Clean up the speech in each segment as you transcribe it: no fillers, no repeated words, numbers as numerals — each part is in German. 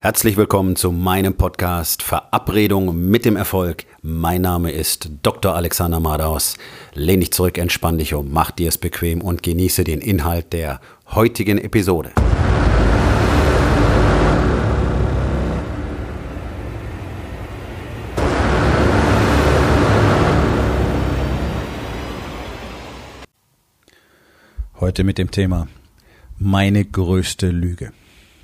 Herzlich willkommen zu meinem Podcast Verabredung mit dem Erfolg. Mein Name ist Dr. Alexander Madaus. Lehn dich zurück, entspann dich um, mach dir es bequem und genieße den Inhalt der heutigen Episode. Heute mit dem Thema meine größte Lüge.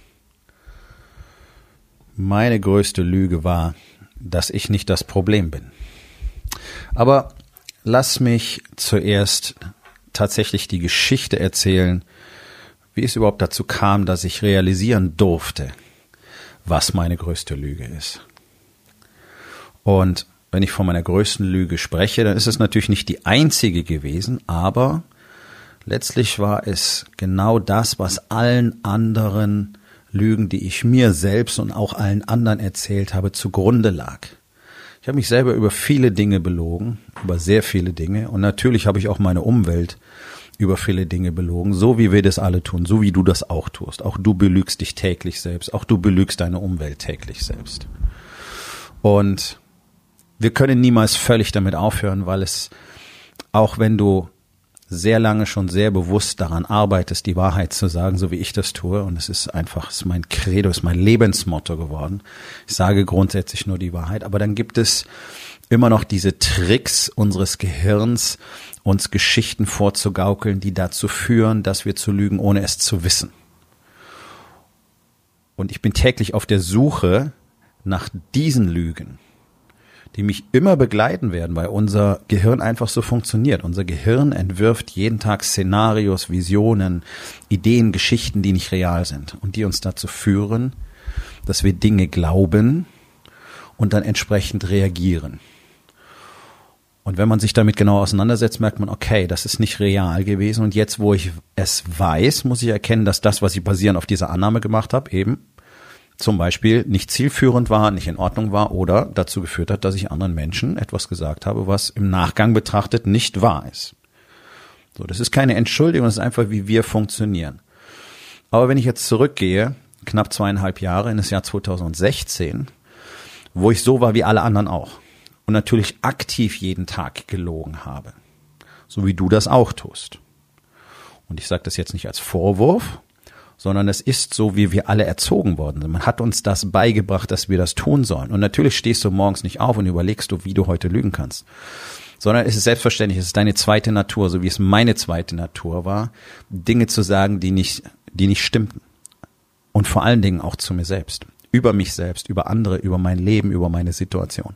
Meine größte Lüge war, dass ich nicht das Problem bin. Aber lass mich zuerst tatsächlich die Geschichte erzählen, wie es überhaupt dazu kam, dass ich realisieren durfte, was meine größte Lüge ist. Und wenn ich von meiner größten Lüge spreche, dann ist es natürlich nicht die einzige gewesen, aber letztlich war es genau das, was allen anderen Lügen, die ich mir selbst und auch allen anderen erzählt habe, zugrunde lag. Ich habe mich selber über viele Dinge belogen, über sehr viele Dinge, und natürlich habe ich auch meine Umwelt über viele Dinge belogen, so wie wir das alle tun, so wie du das auch tust. Auch du belügst dich täglich selbst, auch du belügst deine Umwelt täglich selbst. Und wir können niemals völlig damit aufhören, weil es, auch wenn du sehr lange schon sehr bewusst daran arbeitest, die Wahrheit zu sagen, so wie ich das tue. Und es ist einfach, es ist mein Credo, es ist mein Lebensmotto geworden. Ich sage grundsätzlich nur die Wahrheit. Aber dann gibt es immer noch diese Tricks unseres Gehirns, uns Geschichten vorzugaukeln, die dazu führen, dass wir zu lügen, ohne es zu wissen. Und ich bin täglich auf der Suche nach diesen Lügen, die mich immer begleiten werden, weil unser Gehirn einfach so funktioniert. Unser Gehirn entwirft jeden Tag Szenarios, Visionen, Ideen, Geschichten, die nicht real sind und die uns dazu führen, dass wir Dinge glauben und dann entsprechend reagieren. Und wenn man sich damit genau auseinandersetzt, merkt man, okay, das ist nicht real gewesen, und jetzt, wo ich es weiß, muss ich erkennen, dass das, was ich basierend auf dieser Annahme gemacht habe, eben zum Beispiel nicht zielführend war, nicht in Ordnung war oder dazu geführt hat, dass ich anderen Menschen etwas gesagt habe, was im Nachgang betrachtet nicht wahr ist. So, das ist keine Entschuldigung, das ist einfach, wie wir funktionieren. Aber wenn ich jetzt zurückgehe, knapp 2,5 Jahre in das Jahr 2016, wo ich so war wie alle anderen auch und natürlich aktiv jeden Tag gelogen habe, so wie du das auch tust. Und ich sage das jetzt nicht als Vorwurf, sondern es ist so, wie wir alle erzogen worden sind. Man hat uns das beigebracht, dass wir das tun sollen. Und natürlich stehst du morgens nicht auf und überlegst du, wie du heute lügen kannst. Sondern es ist selbstverständlich, es ist deine zweite Natur, so wie es meine zweite Natur war, Dinge zu sagen, die nicht stimmten. Und vor allen Dingen auch zu mir selbst. Über mich selbst, über andere, über mein Leben, über meine Situation.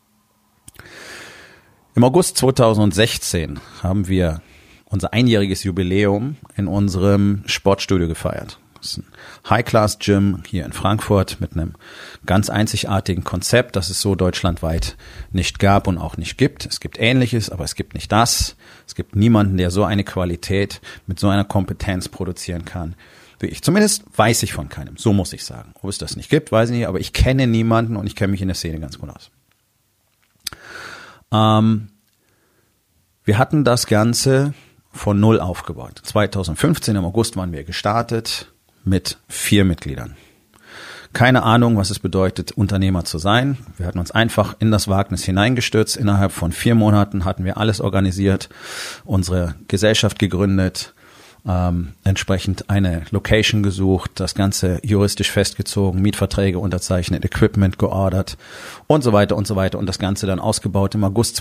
Im August 2016 haben wir unser einjähriges Jubiläum in unserem Sportstudio gefeiert. Das ist ein High-Class-Gym hier in Frankfurt mit einem ganz einzigartigen Konzept, das es so deutschlandweit nicht gab und auch nicht gibt. Es gibt Ähnliches, aber es gibt nicht das. Es gibt niemanden, der so eine Qualität mit so einer Kompetenz produzieren kann wie ich. Zumindest weiß ich von keinem, so muss ich sagen. Ob es das nicht gibt, weiß ich nicht, aber ich kenne niemanden und ich kenne mich in der Szene ganz gut aus. Wir hatten das Ganze von null aufgebaut. 2015 im August waren wir gestartet mit 4 Mitgliedern. Keine Ahnung, was es bedeutet, Unternehmer zu sein. Wir hatten uns einfach in das Wagnis hineingestürzt. Innerhalb von 4 Monaten hatten wir alles organisiert, unsere Gesellschaft gegründet, entsprechend eine Location gesucht, das Ganze juristisch festgezogen, Mietverträge unterzeichnet, Equipment geordert und so weiter und so weiter, und das Ganze dann ausgebaut. Im August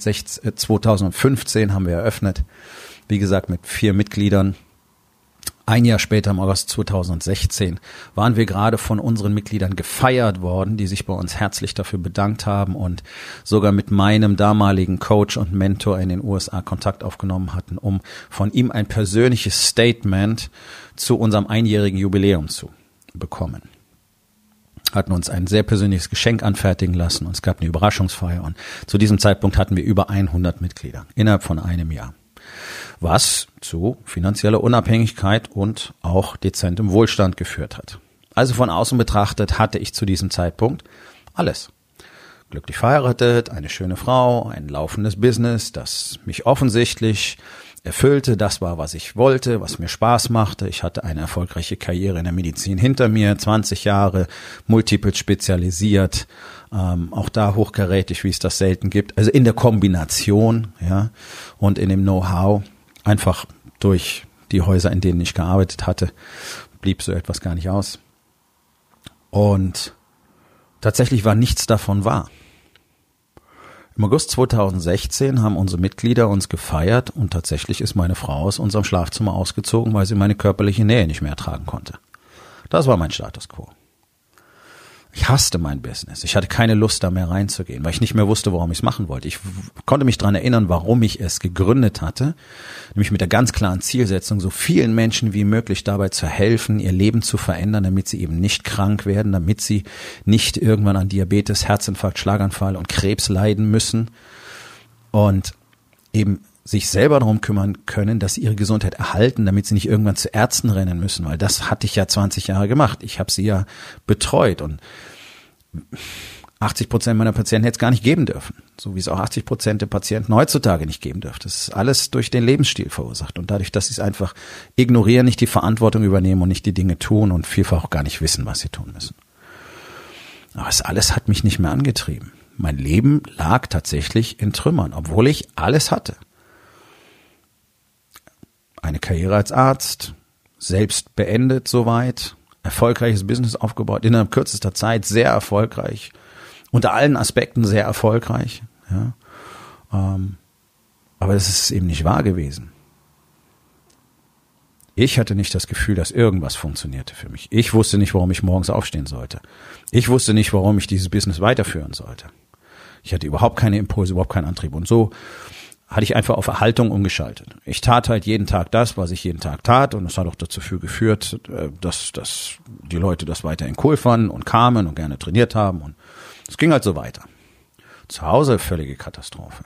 2015 haben wir eröffnet. Wie gesagt, mit 4 Mitgliedern. Ein Jahr später, im August 2016, waren wir gerade von unseren Mitgliedern gefeiert worden, die sich bei uns herzlich dafür bedankt haben und sogar mit meinem damaligen Coach und Mentor in den USA Kontakt aufgenommen hatten, um von ihm ein persönliches Statement zu unserem einjährigen Jubiläum zu bekommen. Hatten uns ein sehr persönliches Geschenk anfertigen lassen und es gab eine Überraschungsfeier, und zu diesem Zeitpunkt hatten wir über 100 Mitglieder innerhalb von einem Jahr. Was zu finanzieller Unabhängigkeit und auch dezentem Wohlstand geführt hat. Also von außen betrachtet hatte ich zu diesem Zeitpunkt alles. Glücklich verheiratet, eine schöne Frau, ein laufendes Business, das mich offensichtlich erfüllte, das war, was ich wollte, was mir Spaß machte. Ich hatte eine erfolgreiche Karriere in der Medizin hinter mir, 20 Jahre, multiple spezialisiert, auch da hochkarätig, wie es das selten gibt. Also in der Kombination, ja, und in dem Know-how, einfach durch die Häuser, in denen ich gearbeitet hatte, blieb so etwas gar nicht aus. Und tatsächlich war nichts davon wahr. Im August 2016 haben unsere Mitglieder uns gefeiert und tatsächlich ist meine Frau aus unserem Schlafzimmer ausgezogen, weil sie meine körperliche Nähe nicht mehr ertragen konnte. Das war mein Status quo. Ich hasste mein Business. Ich hatte keine Lust, da mehr reinzugehen, weil ich nicht mehr wusste, warum ich es machen wollte. Ich konnte mich daran erinnern, warum ich es gegründet hatte, nämlich mit der ganz klaren Zielsetzung, so vielen Menschen wie möglich dabei zu helfen, ihr Leben zu verändern, damit sie eben nicht krank werden, damit sie nicht irgendwann an Diabetes, Herzinfarkt, Schlaganfall und Krebs leiden müssen und eben sich selber darum kümmern können, dass sie ihre Gesundheit erhalten, damit sie nicht irgendwann zu Ärzten rennen müssen, weil das hatte ich ja 20 Jahre gemacht. Ich habe sie ja betreut und 80% meiner Patienten hätte es gar nicht geben dürfen, so wie es auch 80% der Patienten heutzutage nicht geben dürfte. Das ist alles durch den Lebensstil verursacht und dadurch, dass sie es einfach ignorieren, nicht die Verantwortung übernehmen und nicht die Dinge tun und vielfach auch gar nicht wissen, was sie tun müssen. Aber das alles hat mich nicht mehr angetrieben. Mein Leben lag tatsächlich in Trümmern, obwohl ich alles hatte. Eine Karriere als Arzt, selbst beendet soweit, erfolgreiches Business aufgebaut, innerhalb kürzester Zeit sehr erfolgreich, unter allen Aspekten sehr erfolgreich. Ja. Aber das ist eben nicht wahr gewesen. Ich hatte nicht das Gefühl, dass irgendwas funktionierte für mich. Ich wusste nicht, warum ich morgens aufstehen sollte. Ich wusste nicht, warum ich dieses Business weiterführen sollte. Ich hatte überhaupt keine Impulse, überhaupt keinen Antrieb. Und so hatte ich einfach auf Erhaltung umgeschaltet. Ich tat halt jeden Tag das, was ich jeden Tag tat und es hat auch dazu geführt, dass die Leute das weiterhin cool fanden und kamen und gerne trainiert haben und es ging halt so weiter. Zu Hause völlige Katastrophe.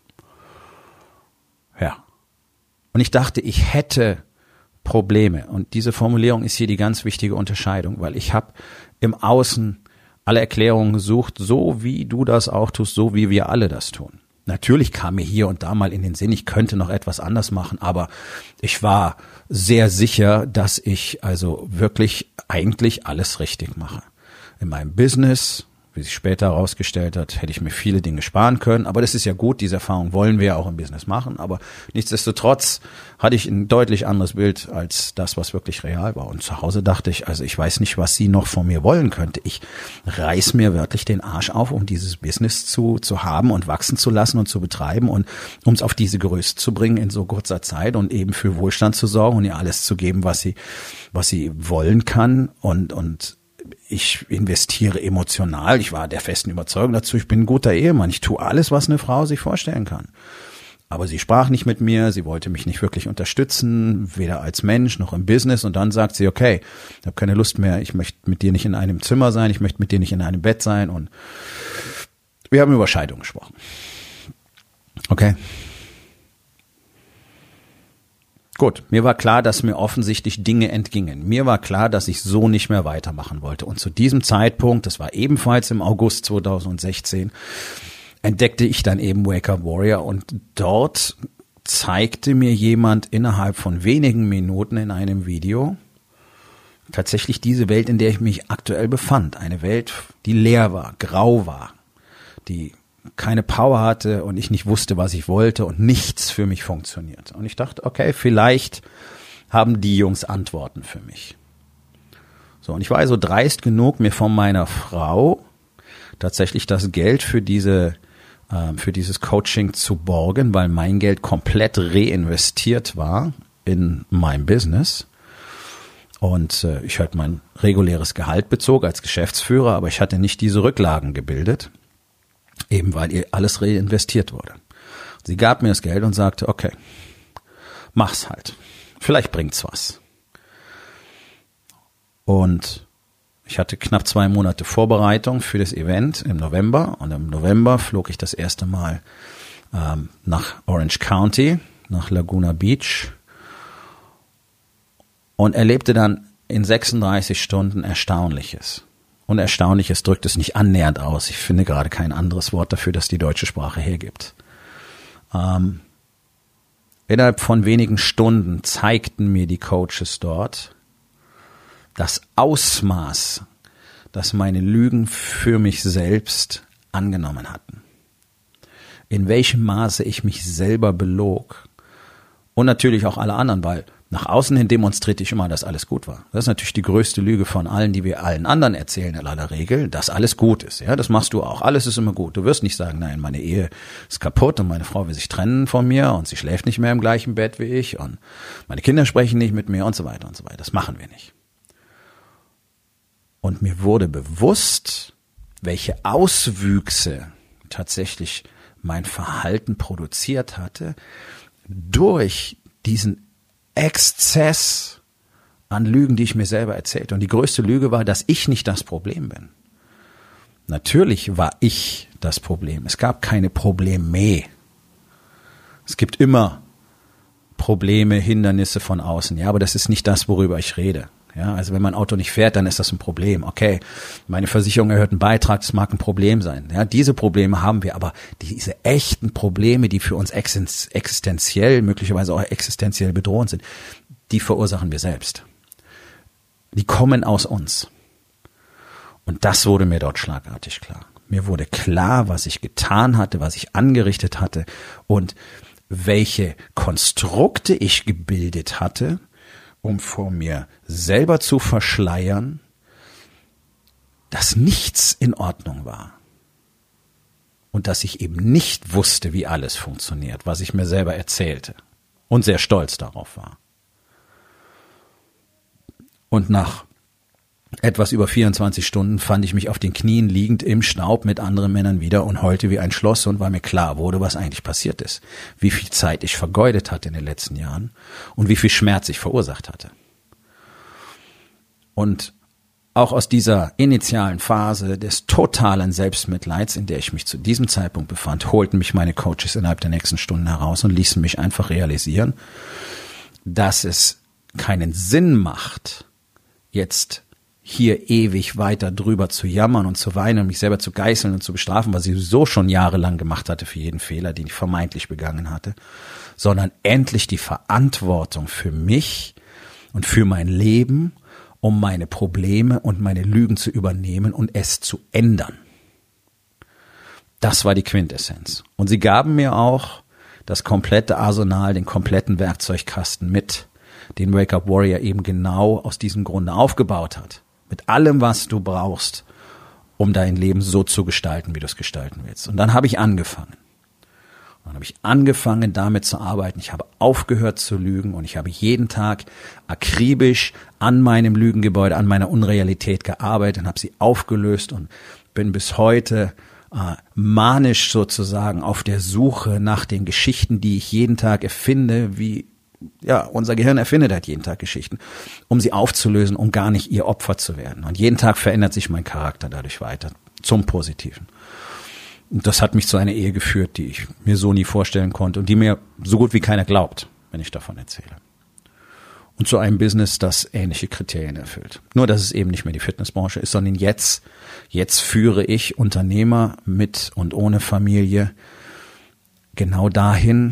Ja. Und ich dachte, ich hätte Probleme und diese Formulierung ist hier die ganz wichtige Unterscheidung, weil ich habe im Außen alle Erklärungen gesucht, so wie du das auch tust, so wie wir alle das tun. Natürlich kam mir hier und da mal in den Sinn, ich könnte noch etwas anders machen, aber ich war sehr sicher, dass ich also wirklich eigentlich alles richtig mache. In meinem Business, wie sich später herausgestellt hat, hätte ich mir viele Dinge sparen können, aber das ist ja gut, diese Erfahrung wollen wir ja auch im Business machen, aber nichtsdestotrotz hatte ich ein deutlich anderes Bild als das, was wirklich real war. Und zu Hause dachte ich, also ich weiß nicht, was sie noch von mir wollen könnte. Ich reiß mir wirklich den Arsch auf, um dieses Business zu haben und wachsen zu lassen und zu betreiben und um es auf diese Größe zu bringen in so kurzer Zeit und eben für Wohlstand zu sorgen und ihr alles zu geben, was sie wollen kann und ich investiere emotional. Ich war der festen Überzeugung dazu, ich bin ein guter Ehemann. Ich tue alles, was eine Frau sich vorstellen kann. Aber sie sprach nicht mit mir, sie wollte mich nicht wirklich unterstützen, weder als Mensch noch im Business. Und dann sagt sie, okay, ich habe keine Lust mehr, ich möchte mit dir nicht in einem Zimmer sein, ich möchte mit dir nicht in einem Bett sein. Und wir haben über Scheidung gesprochen. Okay. Gut, mir war klar, dass mir offensichtlich Dinge entgingen. Mir war klar, dass ich so nicht mehr weitermachen wollte. Und zu diesem Zeitpunkt, das war ebenfalls im August 2016, entdeckte ich dann eben Wake Up Warrior und dort zeigte mir jemand innerhalb von wenigen Minuten in einem Video tatsächlich diese Welt, in der ich mich aktuell befand. Eine Welt, die leer war, grau war, die keine Power hatte und ich nicht wusste, was ich wollte und nichts für mich funktioniert. Und ich dachte, okay, vielleicht haben die Jungs Antworten für mich. So, und ich war also dreist genug, mir von meiner Frau tatsächlich das Geld für dieses Coaching zu borgen, weil mein Geld komplett reinvestiert war in mein Business. Und ich halt mein reguläres Gehalt bezog als Geschäftsführer, aber ich hatte nicht diese Rücklagen gebildet. Eben weil ihr alles reinvestiert wurde. Sie gab mir das Geld und sagte, okay, mach's halt. Vielleicht bringt's was. Und ich hatte knapp 2 Monate Vorbereitung für das Event im November. Und im November flog ich das erste Mal nach Orange County, nach Laguna Beach und erlebte dann in 36 Stunden Erstaunliches. Und Erstaunliches drückt es nicht annähernd aus. Ich finde gerade kein anderes Wort dafür, das die deutsche Sprache hergibt. Innerhalb von wenigen Stunden zeigten mir die Coaches dort das Ausmaß, das meine Lügen für mich selbst angenommen hatten. In welchem Maße ich mich selber belog. Und natürlich auch alle anderen, weil nach außen hin demonstrierte ich immer, dass alles gut war. Das ist natürlich die größte Lüge von allen, die wir allen anderen erzählen in aller Regel, dass alles gut ist. Ja, das machst du auch. Alles ist immer gut. Du wirst nicht sagen, nein, meine Ehe ist kaputt und meine Frau will sich trennen von mir und sie schläft nicht mehr im gleichen Bett wie ich und meine Kinder sprechen nicht mit mir und so weiter und so weiter. Das machen wir nicht. Und mir wurde bewusst, welche Auswüchse tatsächlich mein Verhalten produziert hatte, durch diesen Exzess an Lügen, die ich mir selber erzählte. Und die größte Lüge war, dass ich nicht das Problem bin. Natürlich war ich das Problem. Es gab keine Probleme. Es gibt immer Probleme, Hindernisse von außen. Ja, aber das ist nicht das, worüber ich rede. Ja, also wenn mein Auto nicht fährt, dann ist das ein Problem. Okay, meine Versicherung erhöht einen Beitrag, das mag ein Problem sein. Ja, diese Probleme haben wir, aber diese echten Probleme, die für uns existenziell, möglicherweise auch existenziell bedrohend sind, die verursachen wir selbst. Die kommen aus uns. Und das wurde mir dort schlagartig klar. Mir wurde klar, was ich getan hatte, was ich angerichtet hatte und welche Konstrukte ich gebildet hatte, um vor mir selber zu verschleiern, dass nichts in Ordnung war. Und dass ich eben nicht wusste, wie alles funktioniert, was ich mir selber erzählte. Und sehr stolz darauf war. Und nach etwas über 24 Stunden fand ich mich auf den Knien liegend im Staub mit anderen Männern wieder und heulte wie ein Schloss und weil mir klar wurde, was eigentlich passiert ist. Wie viel Zeit ich vergeudet hatte in den letzten Jahren und wie viel Schmerz ich verursacht hatte. Und auch aus dieser initialen Phase des totalen Selbstmitleids, in der ich mich zu diesem Zeitpunkt befand, holten mich meine Coaches innerhalb der nächsten Stunden heraus und ließen mich einfach realisieren, dass es keinen Sinn macht, jetzt hier ewig weiter drüber zu jammern und zu weinen und mich selber zu geißeln und zu bestrafen, was ich sowieso schon jahrelang gemacht hatte für jeden Fehler, den ich vermeintlich begangen hatte, sondern endlich die Verantwortung für mich und für mein Leben, um meine Probleme und meine Lügen zu übernehmen und es zu ändern. Das war die Quintessenz. Und sie gaben mir auch das komplette Arsenal, den kompletten Werkzeugkasten mit, den Wake Up Warrior eben genau aus diesem Grunde aufgebaut hat. Mit allem, was du brauchst, um dein Leben so zu gestalten, wie du es gestalten willst. Und dann habe ich angefangen. Dann habe ich angefangen, damit zu arbeiten. Ich habe aufgehört zu lügen und ich habe jeden Tag akribisch an meinem Lügengebäude, an meiner Unrealität gearbeitet und habe sie aufgelöst und bin bis heute manisch sozusagen auf der Suche nach den Geschichten, die ich jeden Tag erfinde, wie ja, unser Gehirn erfindet halt jeden Tag Geschichten, um sie aufzulösen, um gar nicht ihr Opfer zu werden. Und jeden Tag verändert sich mein Charakter dadurch weiter, zum Positiven. Und das hat mich zu einer Ehe geführt, die ich mir so nie vorstellen konnte und die mir so gut wie keiner glaubt, wenn ich davon erzähle. Und zu einem Business, das ähnliche Kriterien erfüllt. Nur, dass es eben nicht mehr die Fitnessbranche ist, sondern jetzt führe ich Unternehmer mit und ohne Familie genau dahin,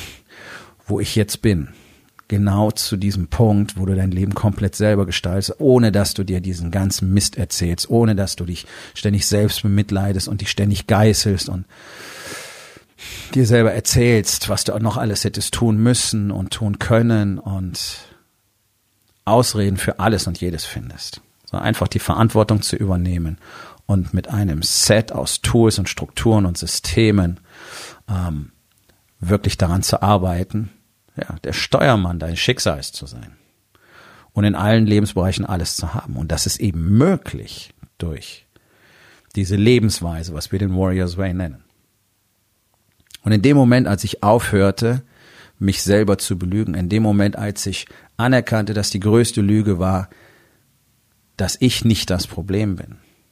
wo ich jetzt bin, genau zu diesem Punkt, wo du dein Leben komplett selber gestaltest, ohne dass du dir diesen ganzen Mist erzählst, ohne dass du dich ständig selbst bemitleidest und dich ständig geißelst und dir selber erzählst, was du noch alles hättest tun müssen und tun können und Ausreden für alles und jedes findest. So einfach die Verantwortung zu übernehmen und mit einem Set aus Tools und Strukturen und Systemen wirklich daran zu arbeiten, ja, der Steuermann deines Schicksals zu sein und in allen Lebensbereichen alles zu haben. Und das ist eben möglich durch diese Lebensweise, was wir den Warrior's Way nennen. Und in dem Moment, als ich aufhörte, mich selber zu belügen, in dem Moment, als ich anerkannte, dass die größte Lüge war, dass ich nicht das Problem bin,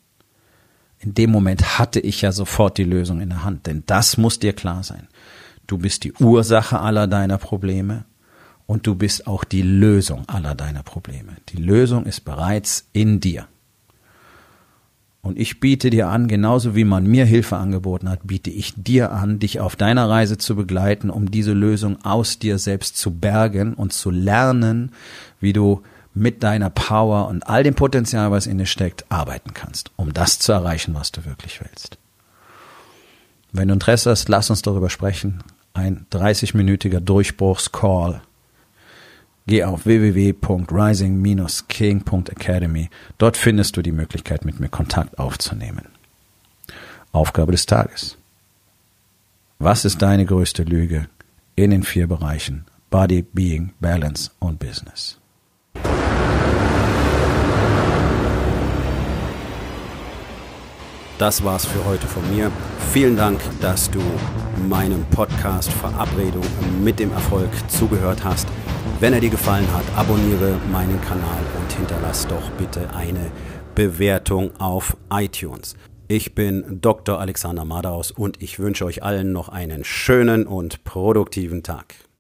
in dem Moment hatte ich ja sofort die Lösung in der Hand. Denn das muss dir klar sein. Du bist die Ursache aller deiner Probleme und du bist auch die Lösung aller deiner Probleme. Die Lösung ist bereits in dir. Und ich biete dir an, genauso wie man mir Hilfe angeboten hat, biete ich dir an, dich auf deiner Reise zu begleiten, um diese Lösung aus dir selbst zu bergen und zu lernen, wie du mit deiner Power und all dem Potenzial, was in dir steckt, arbeiten kannst, um das zu erreichen, was du wirklich willst. Wenn du Interesse hast, lass uns darüber sprechen. Ein 30-minütiger Durchbruchscall. Geh auf www.rising-king.academy. Dort findest du die Möglichkeit, mit mir Kontakt aufzunehmen. Aufgabe des Tages. Was ist deine größte Lüge in den 4 Bereichen Body, Being, Balance und Business? Das war's für heute von mir. Vielen Dank, dass du meinem Podcast Verabredung mit dem Erfolg zugehört hast. Wenn er dir gefallen hat, abonniere meinen Kanal und hinterlass doch bitte eine Bewertung auf iTunes. Ich bin Dr. Alexander Madaus und ich wünsche euch allen noch einen schönen und produktiven Tag.